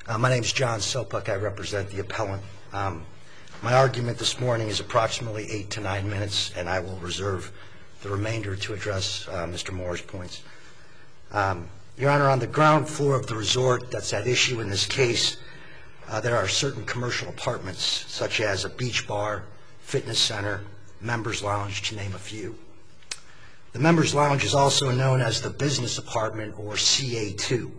My name is John Sopuk. I represent the appellant. My argument this morning is approximately 8 to 9 minutes, and I will reserve the remainder to address Mr. Moore's points. Your Honor, on the ground floor of the resort that's at issue in this case, there are certain commercial apartments, such as a beach bar, fitness center, members lounge, to name a few. The members lounge is also known as the business apartment, or CA2.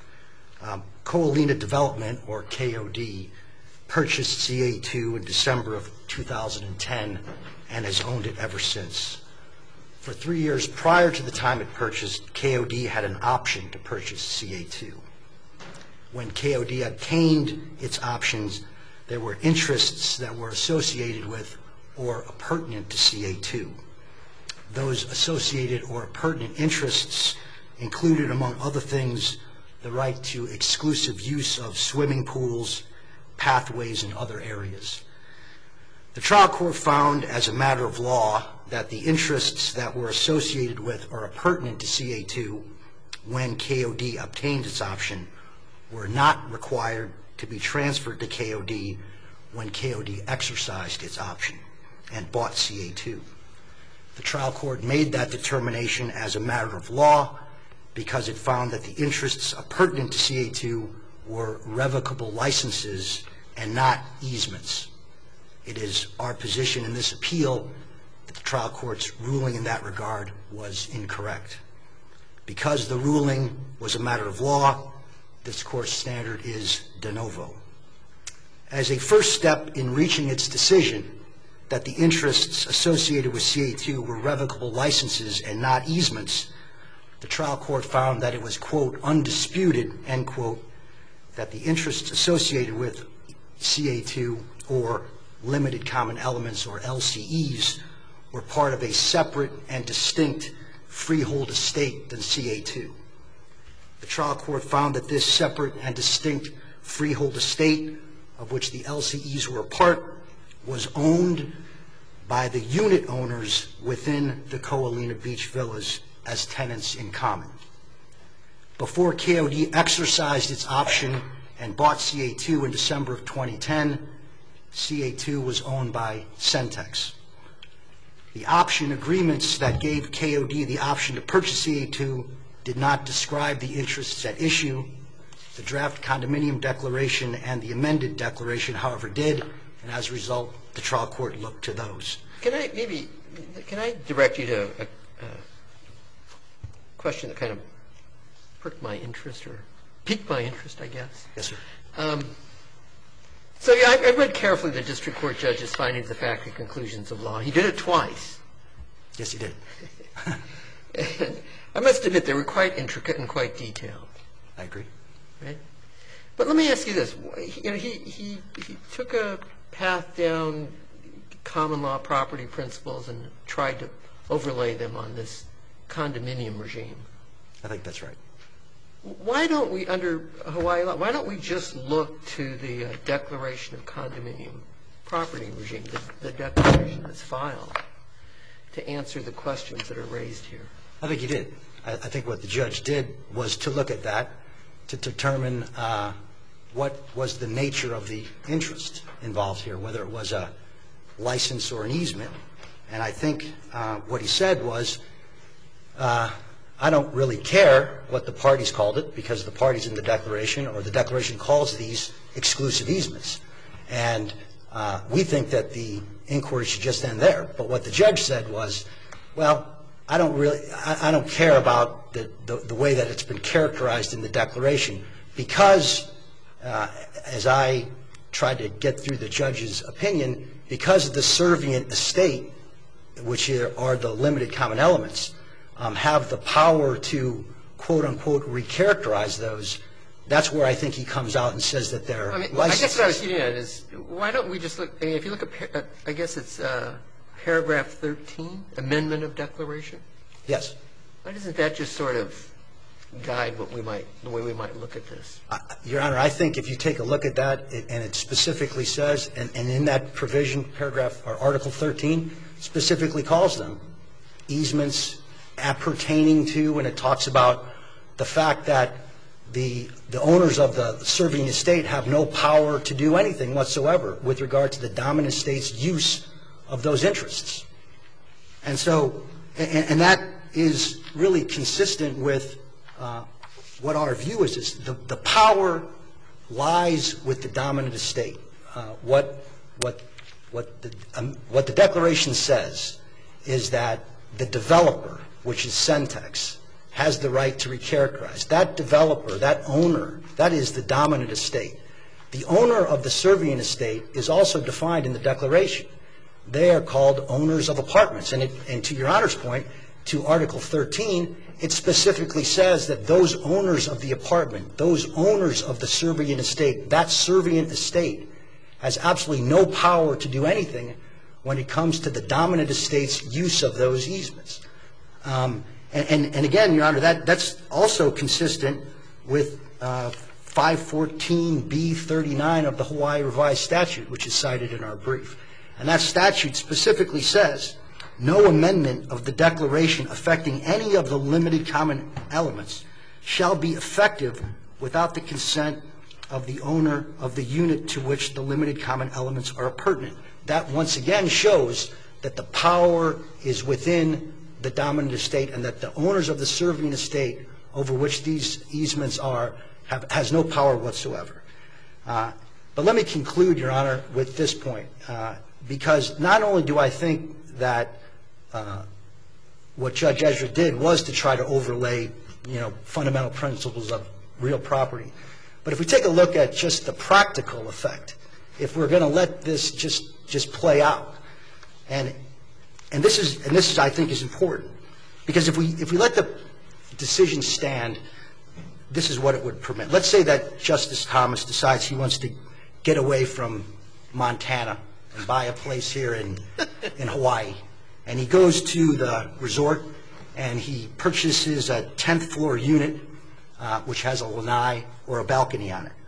Coalina Development, or KOD, purchased CA2 in December of 2010 and has owned it ever since. For 3 years prior to the time it purchased, KOD had an option to purchase CA2. When KOD obtained its options, there were interests that were associated with or pertinent to CA2. Those associated or pertinent interests included, among other things, the right to exclusive use of swimming pools, pathways, and other areas. The trial court found, as a matter of law, that the interests that were associated with or pertinent to CA2 when KOD obtained its option were not required to be transferred to KOD when KOD exercised its option and bought CA2. The trial court made that determination as a matter of law because it found that the interests pertinent to CA2 were revocable licenses and not easements. It is our position in this appeal that the trial court's ruling in that regard was incorrect. Because the ruling was a matter of law, this court's standard is de novo. As a first step in reaching its decision that the interests associated with CA2 were revocable licenses and not easements, the trial court found that it was, quote, undisputed, end quote, that the interests associated with CA2, or limited common elements, or LCEs, were part of a separate and distinct freehold estate than CA2. The trial court found that this separate and distinct freehold estate, of which the LCEs were a part, was owned by the unit owners within the Coalina Beach Villas as tenants in common. Before KOD exercised its option and bought CA2 in December of 2010, CA2 was owned by Centex. The option agreements that gave KOD the option to purchase CA2 did not describe the interests at issue. The draft condominium declaration and the amended declaration, however, did, and as a result, the trial court looked to those. Can I direct you to a question that kind of perked my interest, or piqued my interest, I guess? Yes, sir. So yeah, I read carefully the district court judge's findings of fact and conclusions of law. He did it twice. Yes, he did. And I must admit they were quite intricate and quite detailed. I agree. Right? But let me ask you this. He took a path down common law property principles and tried to overlay them on this condominium regime. I think that's right. Why don't we, under Hawaii law, why don't we just look to the declaration of condominium property regime, the declaration that's filed, to answer the questions that are raised here? I think he did. I think what the judge did was to look at that to determine what was the nature of the interest involved here, whether it was a license or an easement. And I think what he said was, I don't really care what the parties called it, because the parties in the declaration, or the declaration, calls these exclusive easements. And we think that the inquiry should just end there. But what the judge said was, well, I don't care about the way that it's been characterized in the declaration, because as I tried to get through the judge's opinion, because the servient estate, which are the limited common elements, have the power to, quote unquote, recharacterize those. That's where I think he comes out and says that they're licenses. I guess what I was getting at is, why don't we just look, if you look at, I guess it's paragraph 13, amendment of declaration? Yes. Why doesn't that just sort of guide the way we might look at this? Your Honor, I think if you take a look at that, and it specifically says, and in that provision, paragraph, or article 13, specifically calls them easements appertaining to, and it talks about the fact that the owners of the serving estate have no power to do anything whatsoever with regard to the dominant estate's use of those interests. And so, and that is really consistent with what our view is the power lies with the dominant estate. What the declaration says is that the developer, which is Centex, has the right to recharacterize. That developer, that owner, that is the dominant estate. The owner of the serving estate is also defined in the declaration. They are called owners of apartments. And to Your Honor's point, to Article 13, it specifically says that those owners of the apartment, those owners of the servient estate, that servient estate has absolutely no power to do anything when it comes to the dominant estate's use of those easements. And again, Your Honor, that's also consistent with 514B39 of the Hawaii Revised Statute, which is cited in our brief. And that statute specifically says, no amendment of the declaration affecting any of the limited common elements shall be effective without the consent of the owner of the unit to which the limited common elements are pertinent. That once again shows that the power is within the dominant estate and that the owners of the serving estate over which these easements are has no power whatsoever. But let me conclude, Your Honor, with this point, because not only do I think that what Judge Ezra did was to try to overlay, fundamental principles of real property, but if we take a look at just the practical effect, if we're going to let this just play out, and this is I think is important, because if we let the decision stand, this is what it would permit. Let's say that Justice Thomas decides he wants to get away from Montana and buy a place here in Hawaii, and he goes to the resort and he purchases a 10th floor unit which has a lanai or a balcony on it.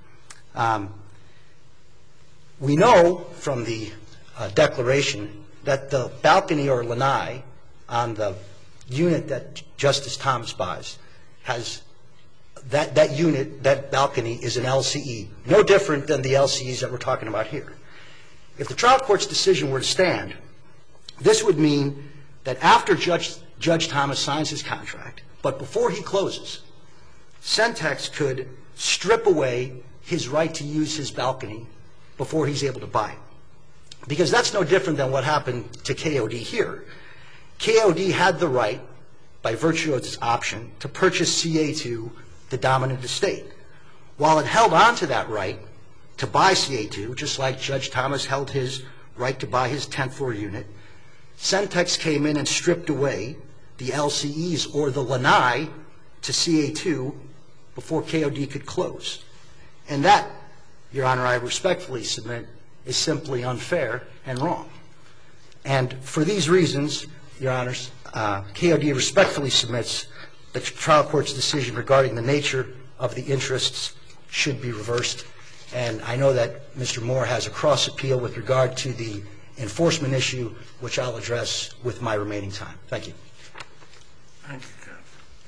We know from the declaration that the balcony or lanai on the unit that Justice Thomas buys has that unit, that balcony is an LCE, no different than the LCEs that we're talking about here. If the trial court's decision were to stand, this would mean that after Judge Thomas signs his contract, but before he closes, Centex could strip away his right to use his balcony before he's able to buy it. Because that's no different than what happened to KOD here. KOD had the right, by virtue of its option, to purchase CA2, the dominant estate. While it held on to that right to buy CA2, just like Judge Thomas held his right to buy his 10th floor unit, Centex came in and stripped away the LCEs or the lanai to CA2 before KOD could close. And that, Your Honor, I respectfully submit, is simply unfair and wrong. And for these reasons, Your Honors, KOD respectfully submits that the trial court's decision regarding the nature of the interests should be reversed. And I know that Mr. Moore has a cross appeal with regard to the enforcement issue, which I'll address with my remaining time. Thank you. Thank you, Judge.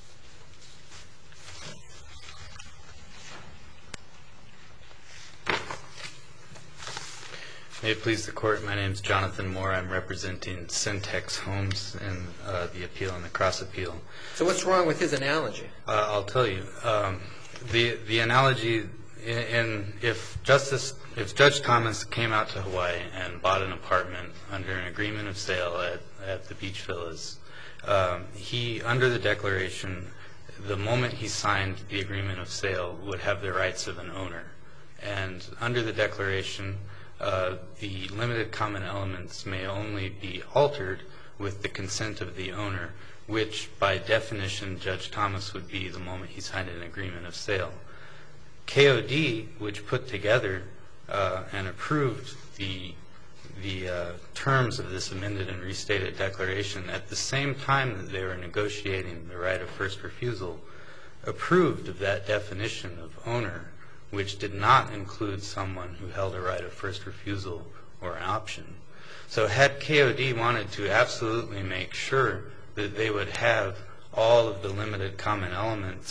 May it please the Court, my name is Jonathan Moore. I'm representing Centex Homes in the appeal and the cross appeal. So what's wrong with his analogy? I'll tell you. The analogy, if Judge Thomas came out to Hawaii and bought an apartment under an agreement of sale at the Beach Villas, he, under the declaration, the moment he signed the agreement of sale, would have the rights of an owner. And under the declaration, the limited common elements may only be altered with the consent of the owner, which by definition Judge Thomas would be the moment he signed an agreement of sale. KOD, which put together and approved the terms of this amended and restated declaration at the same time that they were negotiating the right of first refusal, approved of that definition of owner, which did not include someone who held a right of first refusal or an option. So had KOD wanted to absolutely make sure that they would have all of the limited common elements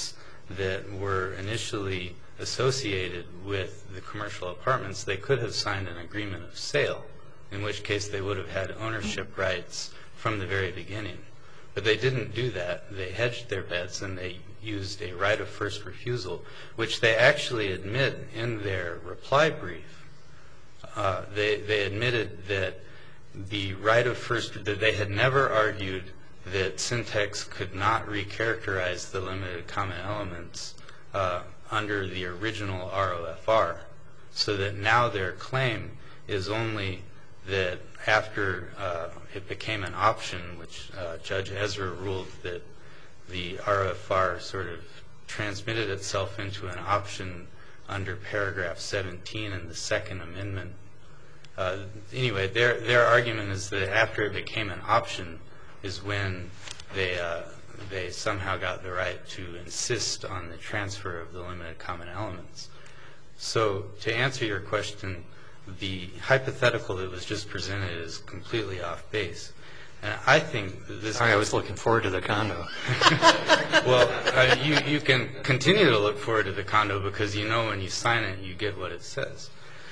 that were initially associated with the commercial apartments, they could have signed an agreement of sale, in which case they would have had ownership rights from the very beginning. But they didn't do that. They hedged their bets and they used a right of first refusal, which they actually admit in their reply brief. They admitted that the right of first, that they had never argued that Syntex could not recharacterize the limited common elements under the original ROFR, so that now their claim is only that after it became an option, which Judge Ezra ruled that the ROFR sort of transmitted itself into an option under paragraph 17 in the Second Amendment. Anyway, their argument is that after it became an option is when they somehow got the right to insist on the transfer of the limited common elements. So to answer your question, the hypothetical that was just presented is completely off base. And I think this... Sorry, I was looking forward to the condo. Well, you can continue to look forward to the condo because you know when you sign it, you get what it says.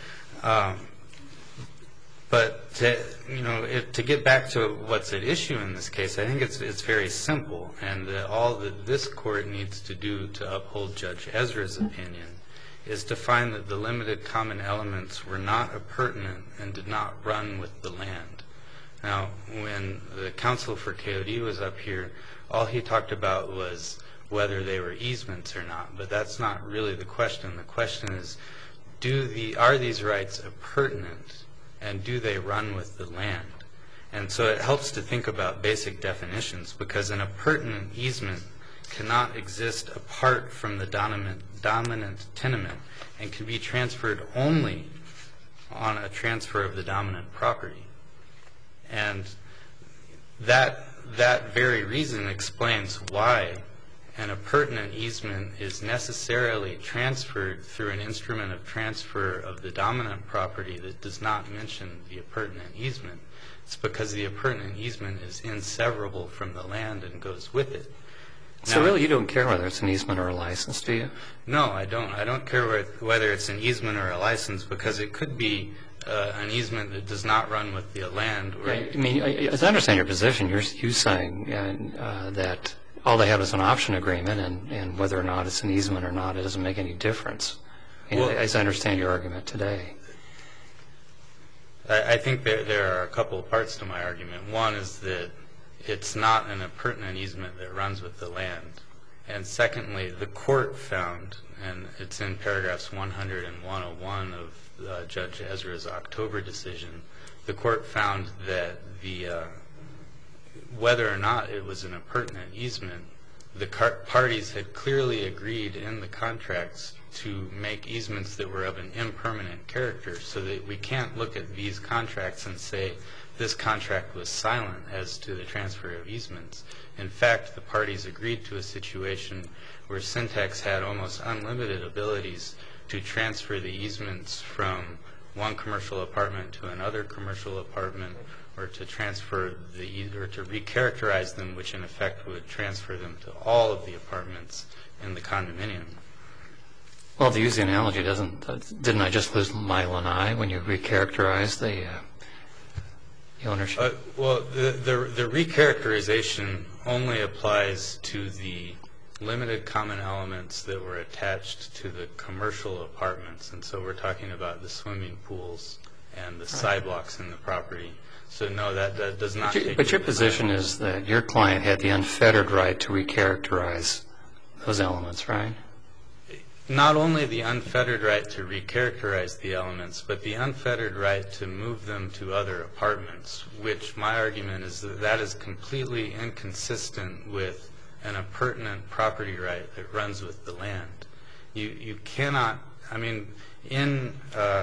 But to get back to what's at issue in this case, I think it's very simple, and all that this court needs to do to uphold Judge Ezra's opinion is to find that the limited common elements were not appurtenant and did not run with the land. Now, when the counsel for KOD was up here, all he talked about was whether they were easements or not, but that's not really the question. The question is, are these rights appurtenant and do they run with the land? And so it helps to think about basic definitions, because an appurtenant easement cannot exist apart from the dominant tenement and can be transferred only on a transfer of the dominant property. And that very reason explains why an appurtenant easement is necessarily transferred through an instrument of transfer of the dominant property that does not mention the appurtenant easement. It's because the appurtenant easement is inseparable from the land and goes with it. So really you don't care whether it's an easement or a license, do you? No, I don't. I don't care whether it's an easement or a license, because it could be an easement that does not run with the land. I mean, as I understand your position, you're saying that all they have is an option agreement, and whether or not it's an easement or not, it doesn't make any difference, as I understand your argument today. I think there are a couple of parts to my argument. One is that it's not an appurtenant easement that runs with the land. And secondly, the court found, and it's in paragraphs 100 and 101 of Judge Ezra's October decision, the court found that whether or not it was an appurtenant easement, the parties had clearly agreed in the contracts to make easements that were of an impermanent character, so that we can't look at these contracts and say this contract was silent as to the transfer of easements. In fact, the parties agreed to a situation where Syntex had almost unlimited abilities to transfer the easements from one commercial apartment to another commercial apartment, or to transfer or to recharacterize them, which in effect would transfer them to all of the apartments in the condominium. Well, to use the analogy, didn't I just lose my lanai when you recharacterized the ownership? Well, the recharacterization only applies to the limited common elements that were attached to the commercial apartments, and so we're talking about the swimming pools and the sidewalks in the property. So no, that does not take... But your position is that your client had the unfettered right to recharacterize those elements, right? Not only the unfettered right to recharacterize the elements, but the unfettered right to move them to other apartments, which my argument is that is completely inconsistent with an appurtenant property right that runs with the land. You cannot... I mean, in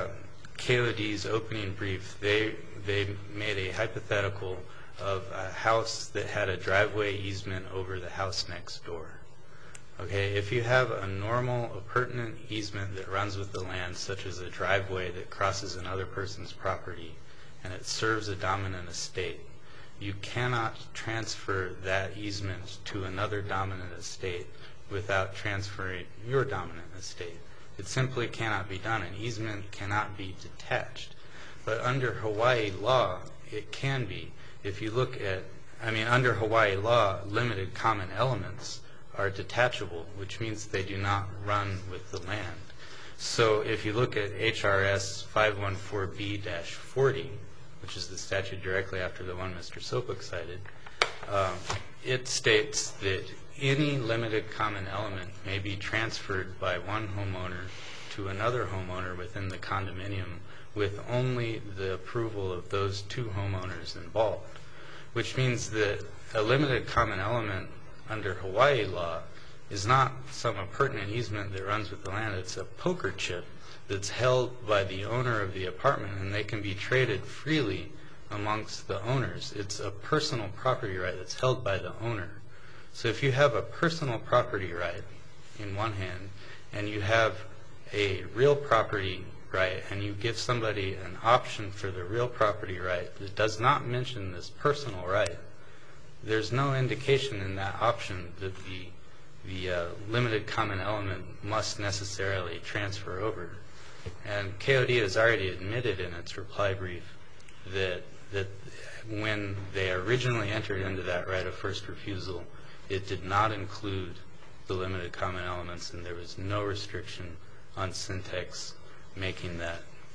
KOD's opening brief, they made a hypothetical of a house that had a driveway easement over the house next door. Okay, if you have a normal appurtenant easement that runs with the land, such as a driveway that crosses another person's property and it serves a dominant estate, you cannot transfer that easement to another dominant estate without transferring your dominant estate. It simply cannot be done. An easement cannot be detached. But under Hawaii law, it can be. If you look at, under Hawaii law, limited common elements are detachable, which means they do not run with the land. So if you look at HRS 514B-40, which is the statute directly after the one Mr. Sopik cited, it states that any limited common element may be transferred by one homeowner to another homeowner within the condominium with only the approval of those two homeowners involved, which means that a limited common element under Hawaii law is not some appurtenant easement that runs with the land. It's a poker chip that's held by the owner of the apartment, and they can be traded freely amongst the owners. It's a personal property right that's held by the owner. So if you have a personal property right in one hand, and you have a real property right, and you give somebody an option for the real property right that does not mention this personal right, there's no indication in that option that the limited common element must necessarily transfer over. And KOD has already admitted in its reply brief that when they originally entered into that right of first refusal, it did not include the limited common elements, and there was no restriction on Syntex making that.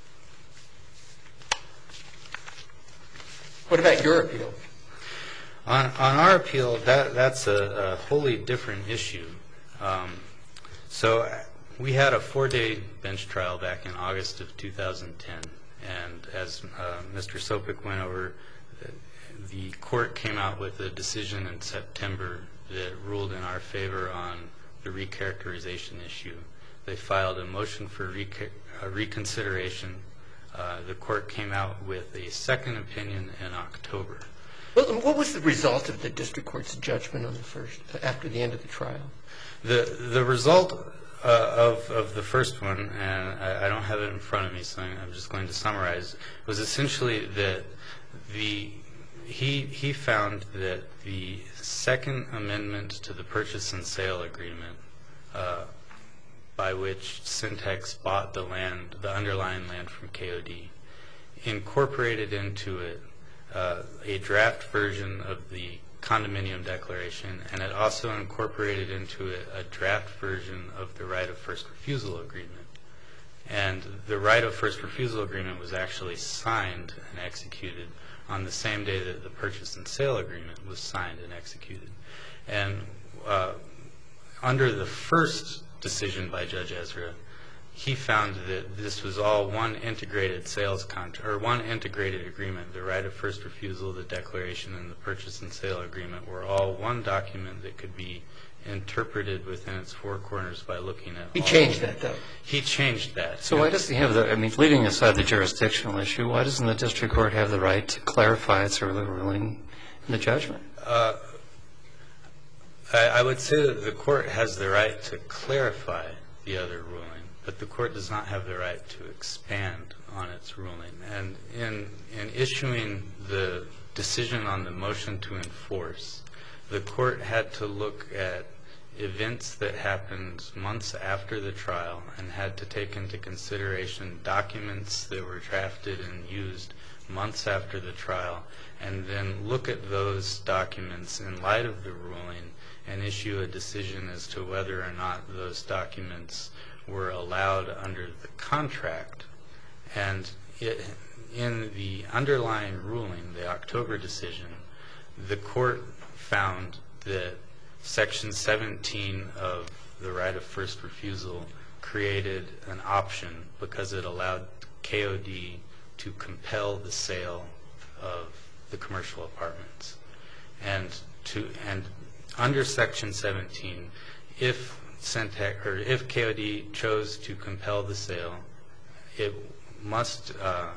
What about your appeal? On our appeal, that's a wholly different issue. So we had a 4-day bench trial back in August of 2010, and as Mr. Sopik went over, the court came out with a decision in September that ruled in our favor on the recharacterization issue. They filed a motion for reconsideration. The court came out with a second opinion in October. What was the result of the district court's judgment on the first, after the end of the trial? The result of the first one, and I don't have it in front of me, so I'm just going to summarize, was essentially that he found that the second amendment to the purchase and sale agreement, by which Syntex bought the land, the underlying land from KOD, incorporated into it a draft version of the condominium declaration, and it also incorporated into it a draft version of the right of first refusal agreement. And the right of first refusal agreement was actually signed and executed on the same day that the purchase and sale agreement was signed and executed. And under the first decision by Judge Ezra, he found that this was all one integrated sales contract, or one integrated agreement. The right of first refusal, the declaration, and the purchase and sale agreement were all one document that could be interpreted within its four corners by looking at. He changed that, though. He changed that. So why does he have the? I mean, leaving aside the jurisdictional issue, why doesn't the district court have the right to clarify its earlier ruling in the judgment? I would say that the court has the right to clarify the other ruling, but the court does not have the right to expand on its ruling. And in issuing the decision on the motion to enforce, the court had to look at events that happened months after the trial and had to take into consideration documents that were drafted and used months after the trial, and then look at those documents in light of the ruling and issue a decision as to whether or not those documents were allowed under the contract. And in the underlying ruling, the October decision, the court found that Section 17 of the right of first refusal created an option because it allowed KOD to compel the sale of the commercial apartments. And under Section 17, if KOD chose to compel the sale, it must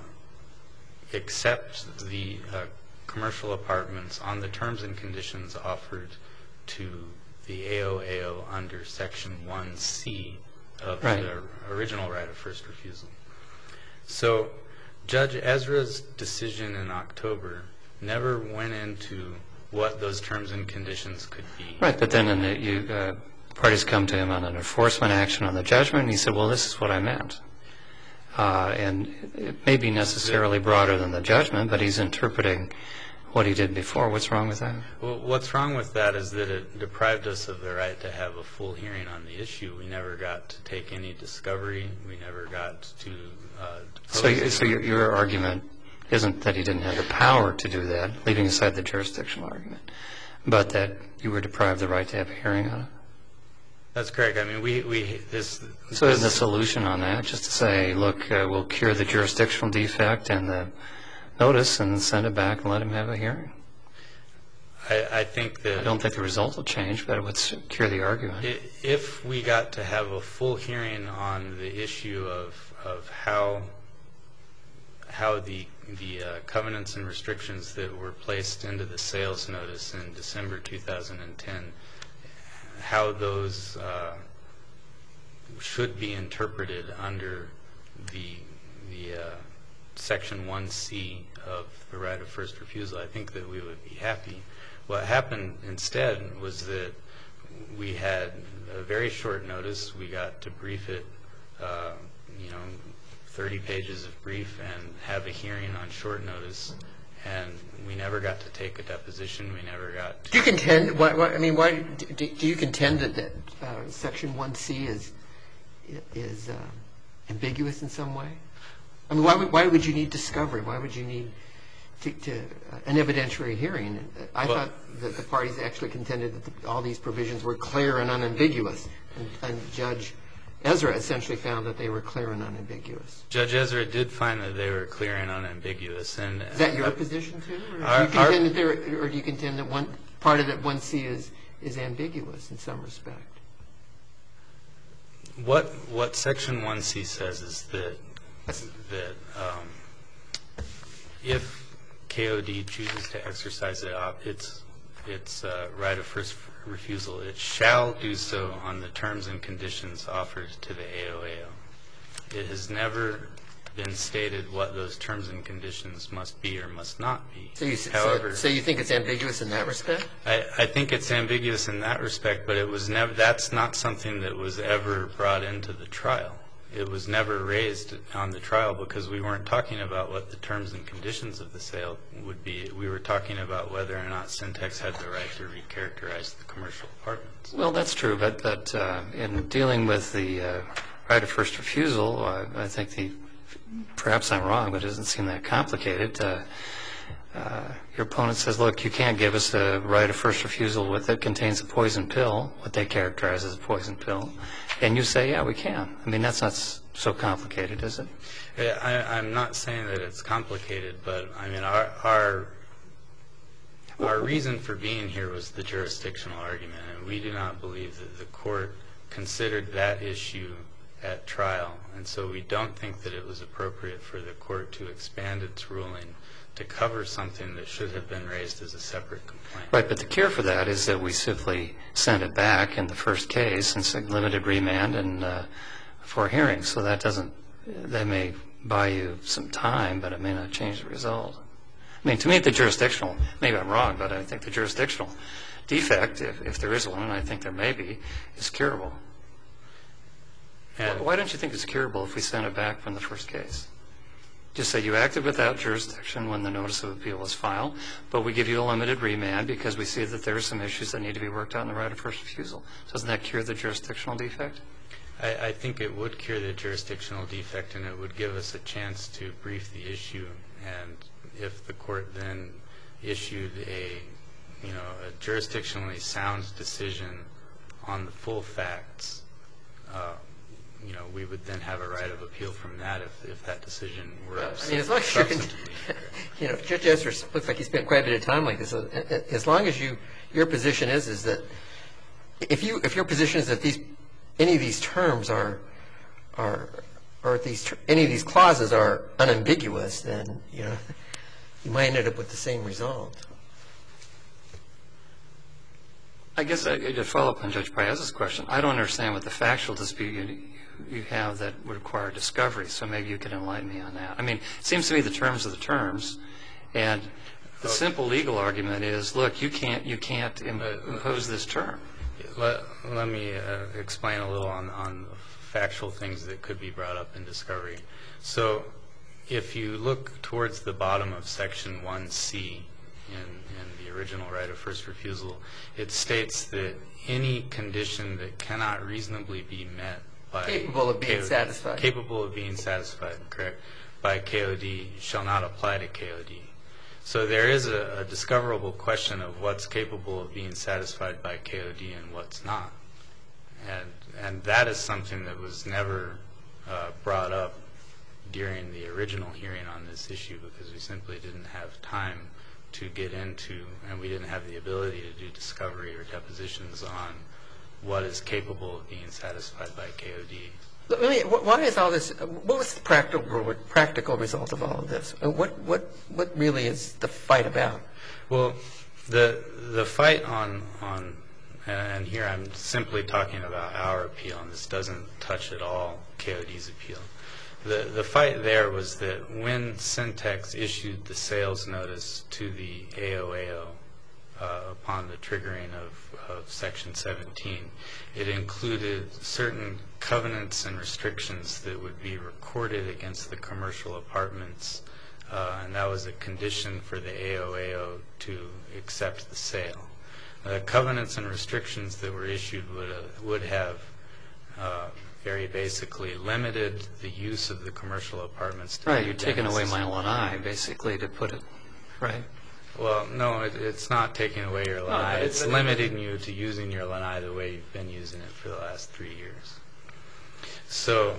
accept the commercial apartments on the terms and conditions offered to the AOAO under Section 1C of the original right of first refusal. So Judge Ezra's decision in October never went into what those terms and conditions could be. Right, but then parties come to him on an enforcement action on the judgment, and he said, well, this is what I meant. And it may be necessarily broader than the judgment, but he's interpreting what he did before. What's wrong with that? Well, what's wrong with that is that it deprived us of the right to have a full hearing on the issue. We never got to take any discovery. We never got to depose. So your argument isn't that he didn't have the power to do that, leaving aside the jurisdictional argument, but that you were deprived the right to have a hearing on it? That's correct. I mean, So isn't the solution on that just to say, look, we'll cure the jurisdictional defect and the notice and send it back and let him have a hearing? I think that... I don't think the result will change, but it would cure the argument. If we got to have a full hearing on the issue of how the covenants and restrictions that were placed into the sales notice in December 2010, how those should be interpreted under the Section 1C of the right of first refusal, I think that we would be happy. What happened instead was that we had a very short notice. We got to brief it, 30 pages of brief and have a hearing on short notice, and we never got to take a deposition. We never got to... Do you contend? Do you contend that Section 1C is ambiguous in some way? I mean, why would you need discovery? Why would you need an evidentiary hearing? I thought that the parties actually contended that all these provisions were clear and unambiguous, and Judge Ezra essentially found that they were clear and unambiguous. Judge Ezra did find that they were clear and unambiguous. And is that your position, too? Or do you contend that one part of that 1C is ambiguous in some respect? What Section 1C says is that if KOD chooses to exercise its right of first refusal, it shall do so on the terms and conditions offered to the AOAO. It has never been stated what those terms and conditions must be or must not be. So you think it's ambiguous in that respect? I think it's ambiguous in that respect, but that's not something that was ever brought into the trial. It was never raised on the trial because we weren't talking about what the terms and conditions of the sale would be. We were talking about whether or not Syntex had the right to recharacterize the commercial apartments. Well, that's true, but in dealing with the right of first refusal, I think perhaps I'm wrong, but it doesn't seem that complicated. Your opponent says, look, you can't give us a right of first refusal that contains a poison pill, what they characterize as a poison pill. And you say, yeah, we can. I mean, that's not so complicated, is it? I'm not saying that it's complicated, but I mean, our reason for being here was the jurisdictional argument, and we do not believe that the court considered that issue at trial. And so we don't think that it was appropriate for the court to expand its ruling to cover something that should have been raised as a separate complaint. Right, but the cure for that is that we simply send it back in the first case and say limited remand and for hearing. So that may buy you some time, but it may not change the result. I mean, to me, the jurisdictional, maybe I'm wrong, but I think the jurisdictional defect, if there is one, and I think there may be, is curable. Why don't you think it's curable if we send it back from the first case? Just say you acted without jurisdiction when the notice of appeal was filed, but we give you a limited remand because we see that there are some issues that need to be worked out in the right of first refusal. Doesn't that cure the jurisdictional defect? I think it would cure the jurisdictional defect, and it would give us a chance to brief the issue. And if the court then issued a jurisdictionally sound decision on the full facts, we would then have a right of appeal from that if that decision were substantively. Judge Ezra looks like he spent quite a bit of time like this. As long as your position is that if your position is that any of these terms or any of these clauses are unambiguous, then you might end up with the same result. I guess to follow up on Judge Piazza's question, I don't understand what the factual dispute you have that would require discovery, so maybe you can enlighten me on that. I mean, it seems to me the terms are the terms, and the simple legal argument is, look, you can't impose this term. Let me explain a little on factual things that could be brought up in discovery. So if you look towards the bottom of Section 1C in the original right of first refusal, it states that any condition that cannot reasonably be met by Capable of being satisfied. Capable of being satisfied, correct, by KOD shall not apply to KOD. So there is a discoverable question of what's capable of being satisfied by KOD and what's not. And that is something that was never brought up during the original hearing on this issue because we simply didn't have time to get into, and we didn't have the ability to do discovery or depositions on what is capable of being satisfied by KOD. Why is all this? What was the practical result of all of this? What really is the fight about? Well, the fight on and here I'm simply talking about our appeal, and this doesn't touch at all KOD's appeal. The fight there was that when Syntex issued the sales notice to the AOAO upon the triggering of Section 17, it included certain covenants and restrictions that would be recorded against the commercial apartments, and that was a condition for the AOAO to accept the sale. The covenants and restrictions that were issued would have very basically limited the use of the commercial apartments. Right, you're taking away my lanai, basically, to put it, right? Well, no, it's not taking away your lanai. It's limiting you to using your lanai the way you've been using it for the last 3 years. So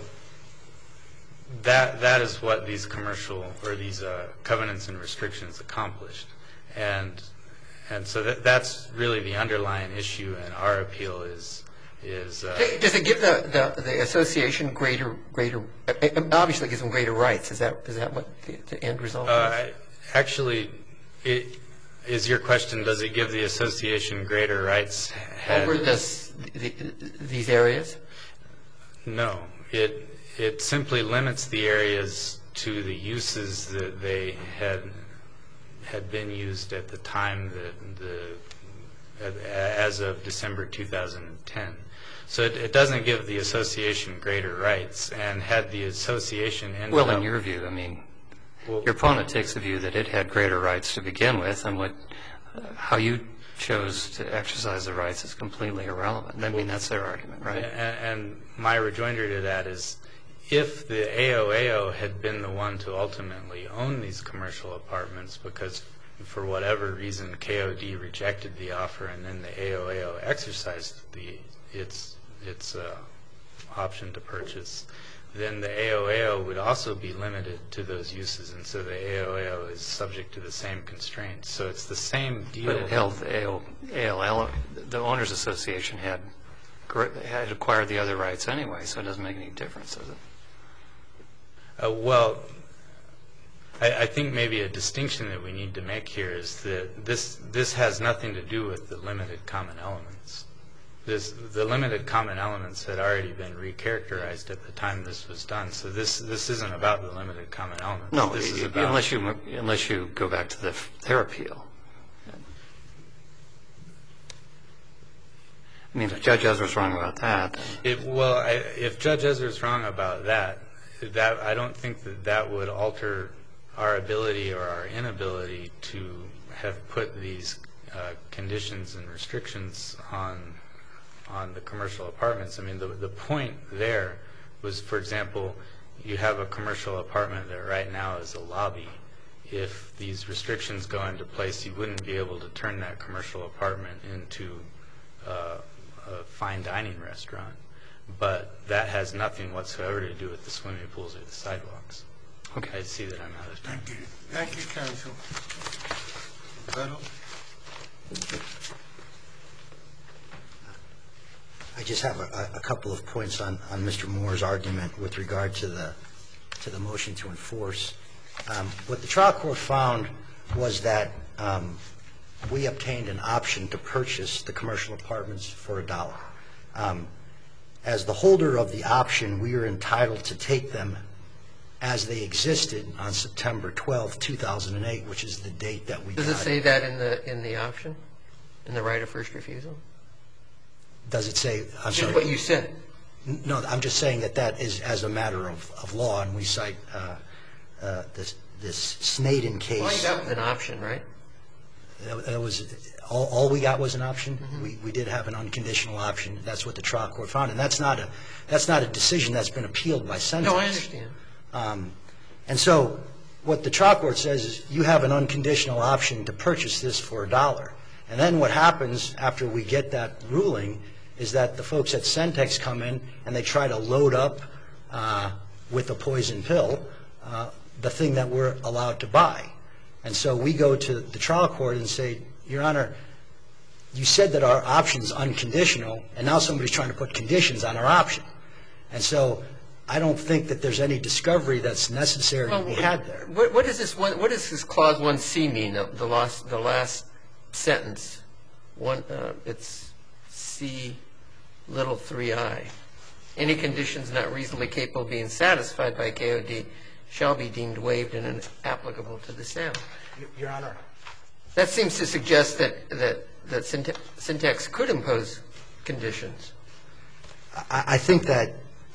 that is what these commercial or these covenants and restrictions accomplished, and so that's really the underlying issue. And our appeal is. Does it give the association greater? Obviously, it gives them greater rights. Is that what the end result is? Actually, is your question, does it give the association greater rights? Over these areas? No. It simply limits the areas to the uses that they had been used at the time as of December 2010. So it doesn't give the association greater rights. And had the association ended up... Well, in your view, I mean, your opponent takes the view that it had greater rights to begin with, and how you chose to exercise the rights is completely irrelevant. I mean, that's their argument, right? And my rejoinder to that is, if the AOAO had been the one to ultimately own these commercial apartments because for whatever reason KOD rejected the offer and then the AOAO exercised its option to purchase, then the AOAO would also be limited to those uses, and so the AOAO is subject to the same constraints. So it's the same deal. But it held ALL, the Owners Association had acquired the other rights anyway, so it doesn't make any difference, does it? Well, I think maybe a distinction that we need to make here is that this has nothing to do with the limited common elements. The limited common elements had already been recharacterized at the time this was done, so this isn't about the limited common elements. No, this is about unless you go back to their appeal. I mean, if Judge Ezra's wrong about that... If Judge Ezra's wrong about that, I don't think that would alter our ability or our inability to have put these conditions and restrictions on the commercial apartments. I mean, the point there was, for example, you have a commercial apartment that right now is a lobby. If these restrictions go into place, you wouldn't be able to turn that commercial apartment into a fine dining restaurant. But that has nothing whatsoever to do with the swimming pools or the sidewalks. Okay. I see that I'm out of time. Thank you. Thank you, counsel. I just have a couple of points on Mr. Moore's argument with regard to the motion to enforce. What the trial court found was that we obtained an option to purchase the commercial apartments for $1. As the holder of the option, we are entitled to take them as they existed on September 12, 2008, which is the date that we got. Does it say that in the option, in the right of first refusal? Does it say? I'm Just sorry. what you said. No, I'm just saying that is as a matter of law, and we cite this Snaden case. All you got was an option, right? That was all we got was an option. We did have an unconditional option. That's what the trial court found, and that's not a decision that's been appealed by Centex. No, I understand. And so what the trial court says is you have an unconditional option to purchase this for $1. And then what happens after we get that ruling is that the folks at Centex come in and they try to load up with a poison pill the thing that we're allowed to buy. And so we go to the trial court and say, Your Honor, you said that our option's unconditional, and now somebody's trying to put conditions on our option. And so I don't think that there's any discovery that's necessary to be had there. What does this clause 1C mean? The last sentence. It's C little 3I. Any conditions not reasonably capable of being satisfied by KOD shall be deemed waived and inapplicable to the sale. Your Honor. That That seems to suggest that Centex could impose conditions. I think that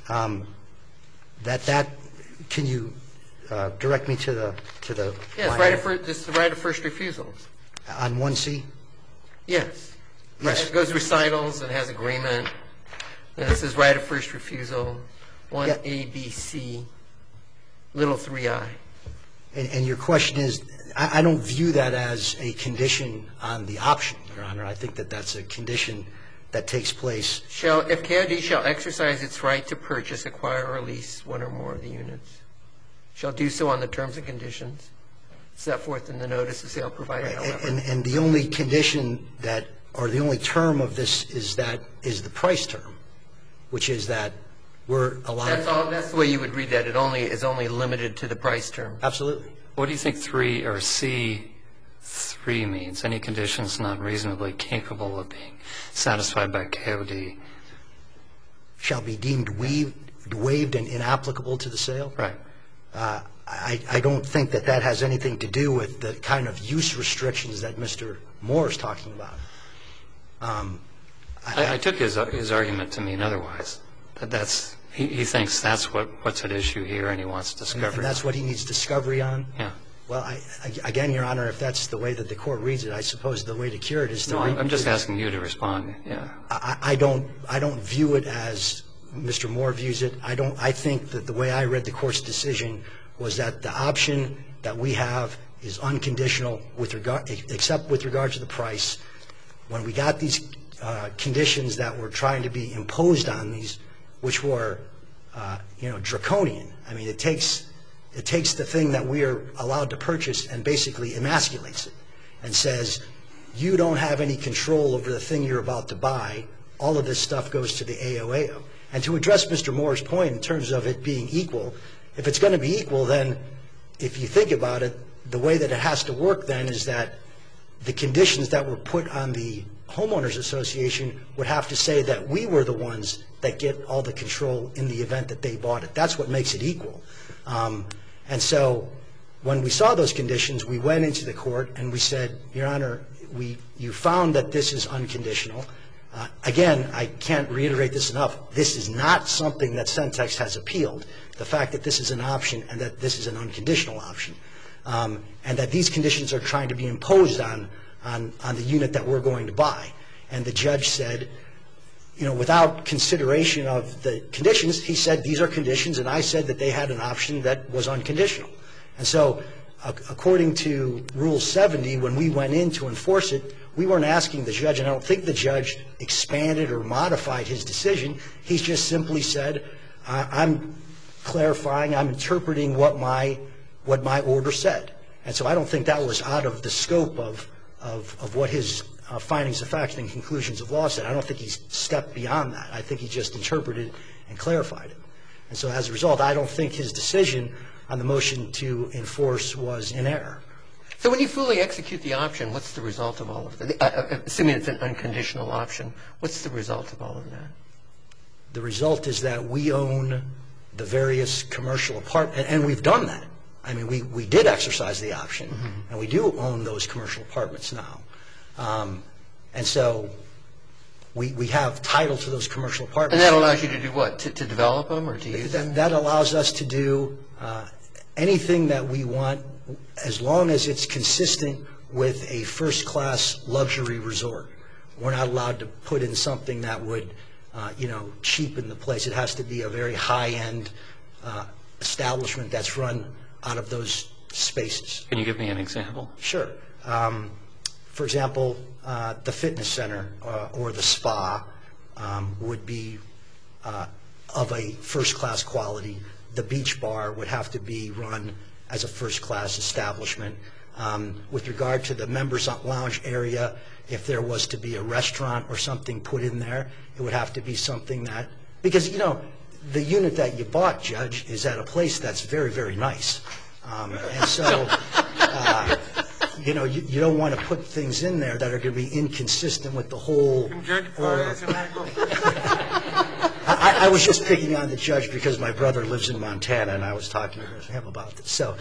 can you direct me to the Yes, this is the right of first refusal. on 1C? Yes. Yes. It goes recitals and has agreement. And it says right of first refusal, 1A, B, C, little 3I. And your question is, I don't view that as a condition on the option, Your Honor. I think that that's a condition that takes place. If KOD shall exercise its right to purchase, acquire, or lease one or more of the units, shall do so on the terms and conditions set forth in the notice of sale provided, however. And the only condition that, or the only term of this is the price term, which is that we're allowed. That's the way you would read that. It is only limited to the price term. Absolutely. What do you think C3 means? Any conditions not reasonably capable of being satisfied by KOD Shall be deemed waived and inapplicable to the sale? Right. I don't think that has anything to do with the kind of use restrictions that Mr. Moore is talking about. I took his argument to mean otherwise. That he thinks that's what's at issue here, and he wants discovery. And that's what he needs discovery on? Yeah. Well, again, Your Honor, if that's the way that the court reads it, I suppose the way to cure it is to I'm just asking you to respond. Yeah. I don't view it as Mr. Moore views it. I think that the way I read the court's decision was that the option that we have is unconditional except with regard to the price. When we got these conditions that were trying to be imposed on these, which were draconian. I mean, it takes the thing that we are allowed to purchase and basically emasculates it and says, you don't have any control over the thing you're about to buy. All of this stuff goes to the AOAO. And to address Mr. Moore's point in terms of it being equal, if it's going to be equal, then if you think about it, the way that it has to work then is that the conditions that were put on the homeowners association would have to say that we were the ones that get all the control in the event that they bought it. That's what makes it equal. And so when we saw those conditions, we went into the court and we said, Your Honor, you found that this is unconditional. Again, I can't reiterate this enough. This is not something that Centex has appealed, the fact that this is an option and that this is an unconditional option, and that these conditions are trying to be imposed on the unit that we're going to buy. And the judge said, without consideration of the conditions, he said these are conditions, and I said that they had an option that was unconditional. And so according to Rule 70, when we went in to enforce it, we weren't asking the judge, and I don't think the judge expanded or modified his decision. He just simply said, I'm clarifying, I'm interpreting what my order said. And so I don't think that was out of the scope of what his findings of fact and conclusions of law said. I don't think he stepped beyond that. I think he just interpreted and clarified it. And so as a result, I don't think his decision on the motion to enforce was in error. So when you fully execute the option, what's the result of all of that? Assuming it's an unconditional option, what's the result of all of that? The result is that we own the various commercial apartments, and we've done that. I mean, we did exercise the option, and we do own those commercial apartments now. And so we have title to those commercial apartments. And that allows you to do what? To develop them or to use them? That allows us to do anything that we want, as long as it's consistent with a first-class luxury resort. We're not allowed to put in something that would, cheapen the place. It has to be a very high-end establishment that's run out of those spaces. Can you give me an example? Sure. For example, the fitness center or the spa would be of a first-class quality. The beach bar would have to be run as a first-class establishment. With regard to the members lounge area, if there was to be a restaurant or something put in there, it would have to be something that, because, the unit that you bought, Judge, is at a place that's very, very nice. And so, you don't want to put things in there that are going to be inconsistent with the whole. I was just picking on the judge because my brother lives in Montana, and I was talking to him about this. So,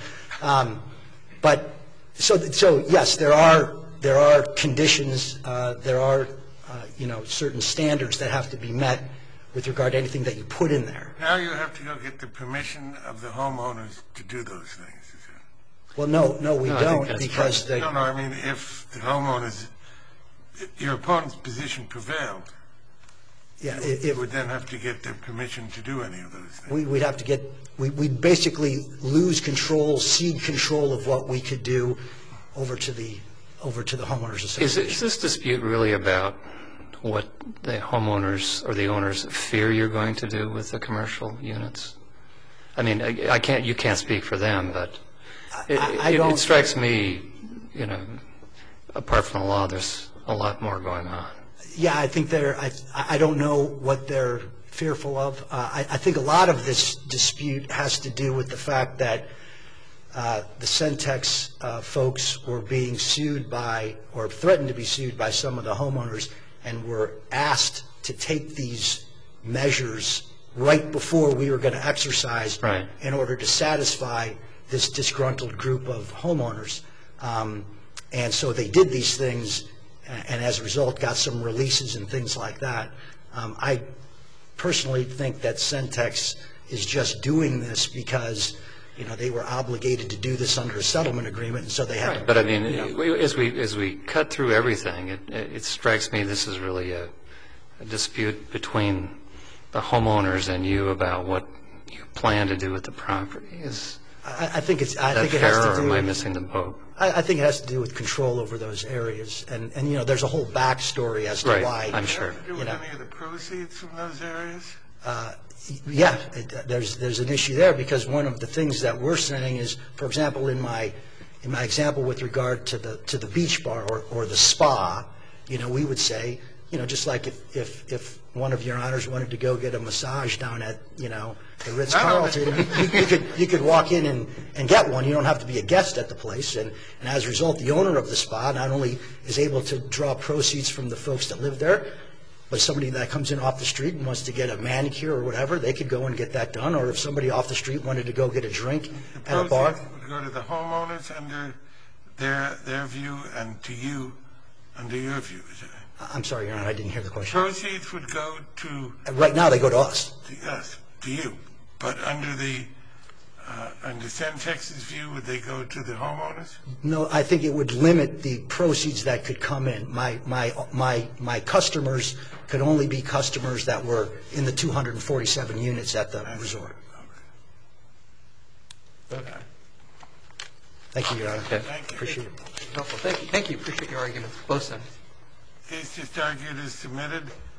yes, there are conditions, there are certain standards that have to be met with regard to anything that you put in there. Now you have to go get the permission of the homeowners to do those things, is it? Well, no, we don't, because No, I mean, if the homeowners, your opponent's position prevailed, you would then have to get their permission to do any of those things. We'd have to we'd basically lose control, cede control of what we could do over to the homeowners association. Is this dispute really about what the homeowners or the owners fear you're going to do with the commercial units? I mean, you can't speak for them, but it strikes me, apart from the law, there's a lot more going on. Yeah, I think I don't know what they're fearful of. I think a lot of this dispute has to do with the fact that the Centex folks were being sued by, or threatened to be sued by, some of the homeowners, and were asked to take these measures right before we were going to exercise in order to satisfy this disgruntled group of homeowners. And so they did these things, and as a result got some releases and things like that. I personally think that Centex is just doing this because they were obligated to do this under a settlement agreement, and so they had to. But I mean, as we cut through everything, it strikes me this is really a dispute between the homeowners and you about what you plan to do with the property. I think it has to fair, do. or am I missing the boat? I think it has to do with control over those areas, and there's a whole backstory as to why. I'm sure. Does it have to do with any of the proceeds from those areas? Yeah, there's an issue there, because one of the things that we're saying is, for example, in my example with regard to the beach bar or the spa, we would say, just like if one of your honors wanted to go get a massage down at the Ritz-Carlton, you could walk in and get one. You don't have to be a guest at the place, and as a result, the owner of the spa not only is able to draw proceeds from the folks that live there, but somebody that comes in off the street and wants to get a manicure or whatever, they could go and get that done. Or if somebody off the street wanted to go get a drink at a bar. The proceeds would go to the homeowners under their view, and to you under your view, is it? I'm sorry, Your Honor, I didn't hear the question. Proceeds would go to... Right now they go to us. To you. But under Centex's view, would they go to the homeowners? No, I think it would limit the proceeds that could come in. My customers could only be customers that were in the 247 units at the resort. Okay. Thank you, Your Honor. Okay. Thank you. Appreciate it. Helpful. Thank you. Appreciate your arguments, both sides. Case just argued is submitted.